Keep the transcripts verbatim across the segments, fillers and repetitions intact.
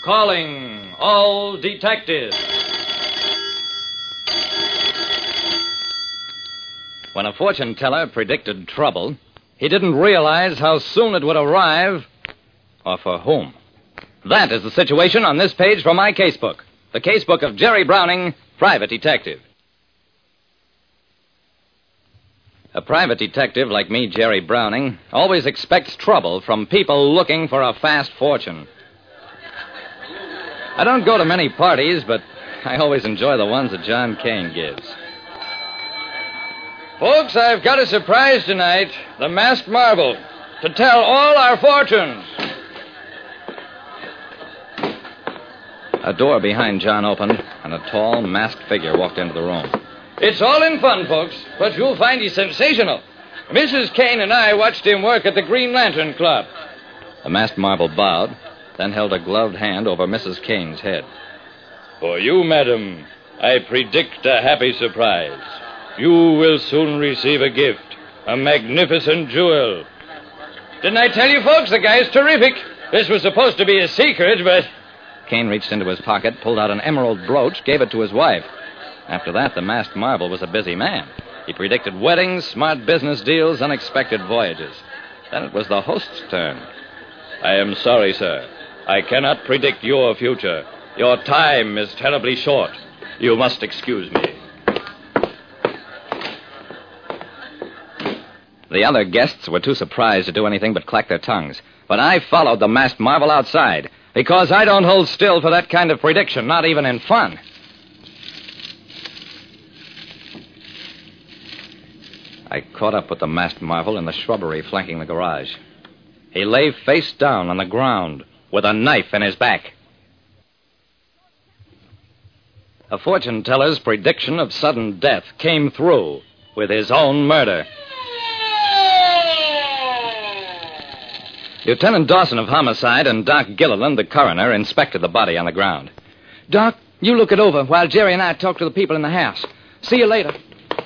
Calling all detectives. When a fortune teller predicted trouble, he didn't realize how soon it would arrive or for whom. That is the situation on this page from my casebook. The casebook of Jerry Browning, private detective. A private detective like me, Jerry Browning, always expects trouble from people looking for a fast fortune. I don't go to many parties, but I always enjoy the ones that John Kane gives. Folks, I've got a surprise tonight. The masked marble. To tell all our fortunes. A door behind John opened, and a tall, masked figure walked into the room. It's all in fun, folks, but you'll find he's sensational. Missus Kane and I watched him work at the Green Lantern Club. The masked marble bowed, then held a gloved hand over Missus Kane's head. For you, madam, I predict a happy surprise. You will soon receive a gift, a magnificent jewel. Didn't I tell you, folks, the guy's terrific? This was supposed to be a secret, but... Kane reached into his pocket, pulled out an emerald brooch, gave it to his wife. After that, the masked marble was a busy man. He predicted weddings, smart business deals, unexpected voyages. Then it was the host's turn. I am sorry, sir. I cannot predict your future. Your time is terribly short. You must excuse me. The other guests were too surprised to do anything but clack their tongues. But I followed the masked marvel outside, because I don't hold still for that kind of prediction, not even in fun. I caught up with the masked marvel in the shrubbery flanking the garage. He lay face down on the ground with a knife in his back. A fortune teller's prediction of sudden death came through with his own murder. Lieutenant Dawson of Homicide and Doc Gilliland, the coroner, inspected the body on the ground. Doc, you look it over while Jerry and I talk to the people in the house. See you later.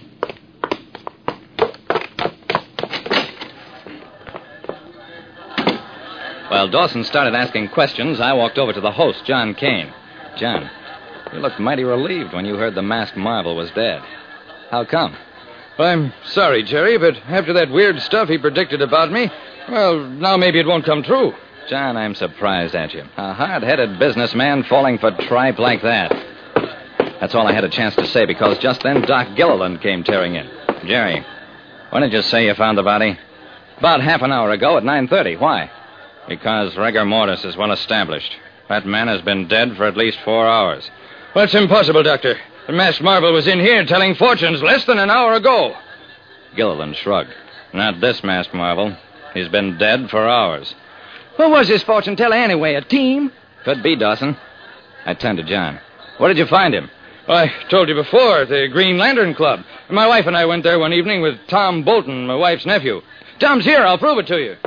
While Dawson started asking questions, I walked over to the host, John Kane. John, you looked mighty relieved when you heard the masked marvel was dead. How come? I'm sorry, Jerry, but after that weird stuff he predicted about me, well, now maybe it won't come true. John, I'm surprised at you. A hard-headed businessman falling for tripe like that. That's all I had a chance to say, because just then Doc Gilliland came tearing in. Jerry, when did you say you found the body? About half an hour ago at nine thirty. Why? Because rigor mortis is well established. That man has been dead for at least four hours. Well, it's impossible, Doctor. The masked marvel was in here telling fortunes less than an hour ago. Gilliland shrugged. Not this masked marvel. He's been dead for hours. What was this fortune teller anyway, a team? Could be, Dawson. I turned to John. Where did you find him? Well, I told you before, at the Green Lantern Club. My wife and I went there one evening with Tom Bolton, my wife's nephew. Tom's here. I'll prove it to you.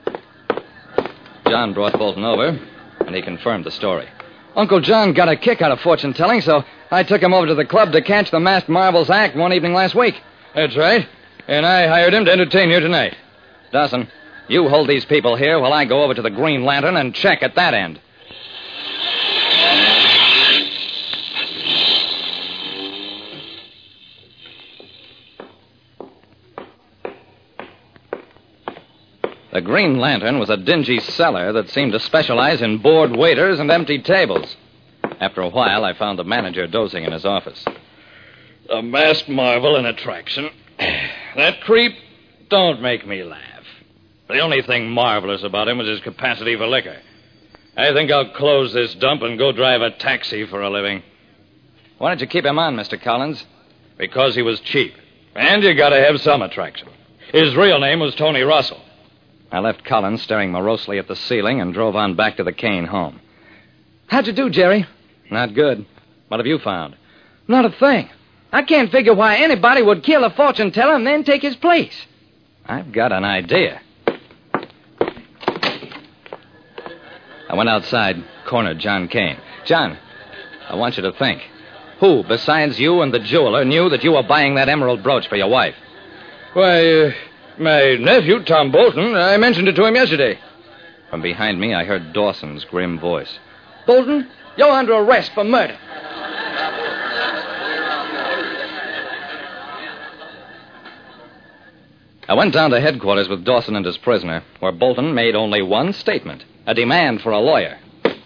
John brought Bolton over, and he confirmed the story. Uncle John got a kick out of fortune telling, so I took him over to the club to catch the masked marvel's act one evening last week. That's right. And I hired him to entertain you tonight. Dawson, you hold these people here while I go over to the Green Lantern and check at that end. The Green Lantern was a dingy cellar that seemed to specialize in bored waiters and empty tables. After a while, I found the manager dozing in his office. A masked marvel and attraction. That creep, don't make me laugh. The only thing marvelous about him was his capacity for liquor. I think I'll close this dump and go drive a taxi for a living. Why did you keep him on, Mister Collins? Because he was cheap. And you gotta have some attraction. His real name was Tony Russell. I left Collins staring morosely at the ceiling and drove on back to the Kane home. How'd you do, Jerry? Not good. What have you found? Not a thing. I can't figure why anybody would kill a fortune teller and then take his place. I've got an idea. I went outside, cornered John Kane. John, I want you to think. Who, besides you and the jeweler, knew that you were buying that emerald brooch for your wife? Why, uh, my nephew, Tom Bolton. I mentioned it to him yesterday. From behind me, I heard Dawson's grim voice. Bolton, you're under arrest for murder. I went down to headquarters with Dawson and his prisoner, where Bolton made only one statement, a demand for a lawyer.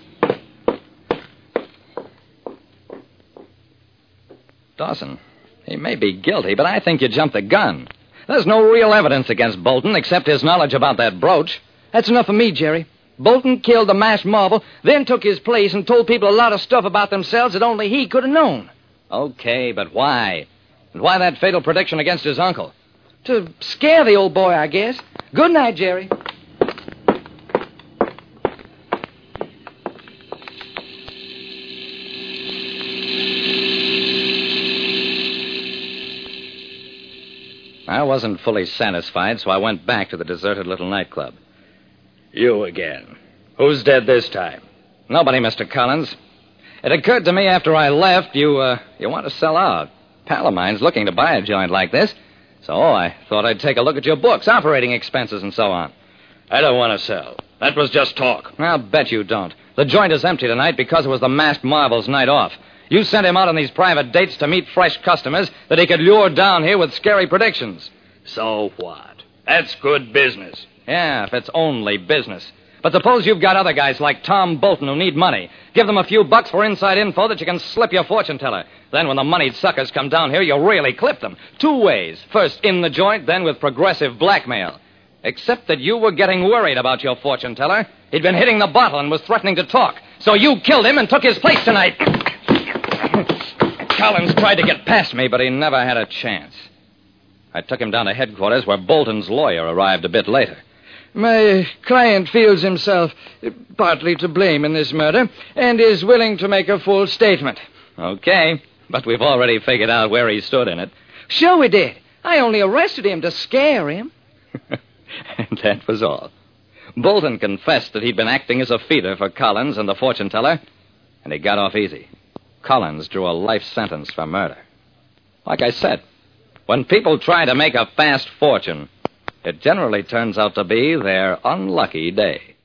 Dawson, he may be guilty, but I think you jumped the gun. There's no real evidence against Bolton except his knowledge about that brooch. That's enough for me, Jerry. Bolton killed the masked marvel, then took his place and told people a lot of stuff about themselves that only he could have known. Okay, but why? And why that fatal prediction against his uncle? To scare the old boy, I guess. Good night, Jerry. I wasn't fully satisfied, so I went back to the deserted little nightclub. You again. Who's dead this time? Nobody, Mister Collins. It occurred to me after I left, you, uh, you want to sell out. Pal of mine's looking to buy a joint like this, so I thought I'd take a look at your books, operating expenses and so on. I don't want to sell. That was just talk. I'll bet you don't. The joint is empty tonight because it was the Masked Marvel's night off. You sent him out on these private dates to meet fresh customers that he could lure down here with scary predictions. So what? That's good business. Yeah, if it's only business. But suppose you've got other guys like Tom Bolton who need money. Give them a few bucks for inside info that you can slip your fortune teller. Then when the moneyed suckers come down here, you'll really clip them. Two ways. First in the joint, then with progressive blackmail. Except that you were getting worried about your fortune teller. He'd been hitting the bottle and was threatening to talk. So you killed him and took his place tonight. Collins tried to get past me, but he never had a chance. I took him down to headquarters where Bolton's lawyer arrived a bit later. My client feels himself partly to blame in this murder and is willing to make a full statement. Okay, but we've already figured out where he stood in it. Sure we did. I only arrested him to scare him. And that was all. Bolton confessed that he'd been acting as a feeder for Collins and the fortune teller, and he got off easy. Collins drew a life sentence for murder. Like I said, when people try to make a fast fortune, it generally turns out to be their unlucky day.